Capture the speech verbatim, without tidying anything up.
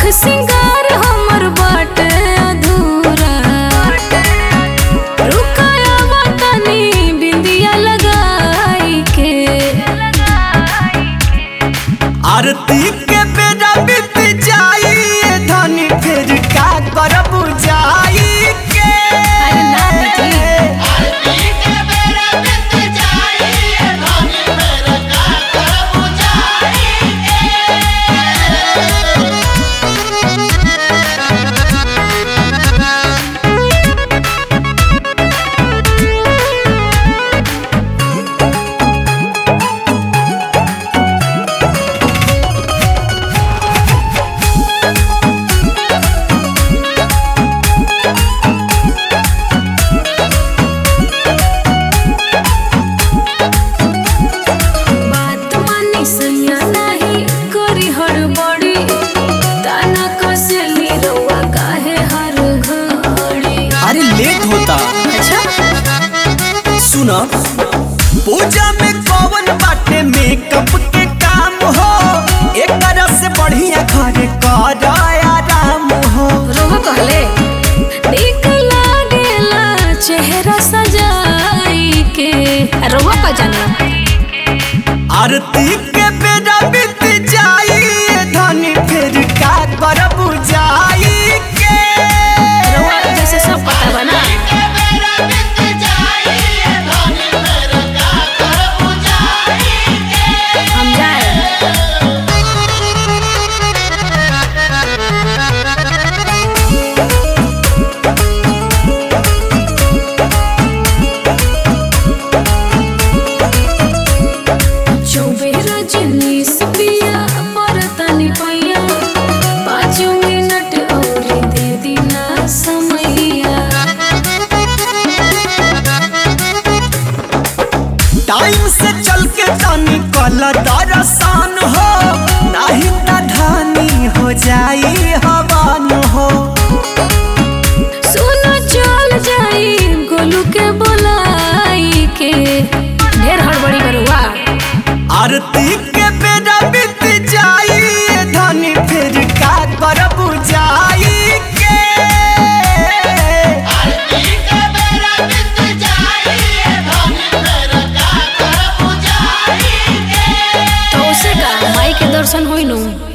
सिंगार हमर बाटे अधूरा, रुकाया वतनी बिंदिया लगाई के। आरती के बेरा बीत जाई धनी फिर का करब जाई के। अरे ना बेटी, आरती के बेरा बीत जाई धनी फिर का करब जाई के। बात मानी सैया नहीं करी हड़बड़ी, ताना कसली रउआ काहे हर घड़ी। अरे लेट होता। अच्छा, सुना पूजा में कौन बाटे मेकअप के काम हो, एक तरह से बढ़िया घर कर आराम हो। रोह कहले नीक लागेला चेहरा सजाई के। रोह का जाने आरती के बेरा बीत जाई धनी फिर का करब जाई के। रोह जैसे सब पता बना। के बेरा बीत जाई धनी फिर का करब जाई के। हम जाए चौबेरा जिनिस पिया परतनी पैया, पाँच मिनट और दे दीना समैया। टाइम से चल के तनी कल दरसान हो, नहीं त धानी हो जाई हवान हो। सुनो चल जाई गोलू के बोलाई के। ढेर हड़बड़ी बरुआ। आरती के बेरा बीत जाई धनी फिर का करब जाई के। आरती के बेरा बीत जाई धनी फिर का करब जाई के। तो उसे का माई के दर्शन होई नु।